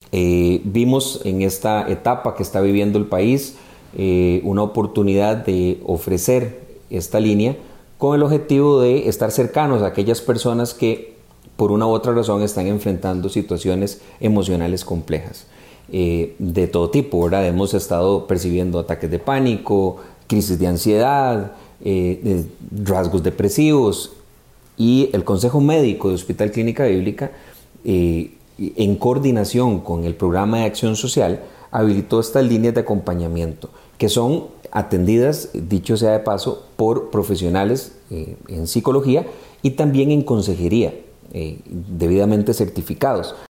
Vimos en esta etapa que está viviendo el país una oportunidad de ofrecer esta línea con el objetivo de estar cercanos a aquellas personas que por una u otra razón están enfrentando situaciones emocionales complejas de todo tipo, ¿verdad? Hemos estado percibiendo ataques de pánico, crisis de ansiedad, rasgos depresivos, y el Consejo Médico de Hospital Clínica Bíblica, en coordinación con el Programa de Acción Social, habilitó estas líneas de acompañamiento que son atendidas, dicho sea de paso, por profesionales en psicología y también en consejería, debidamente certificados.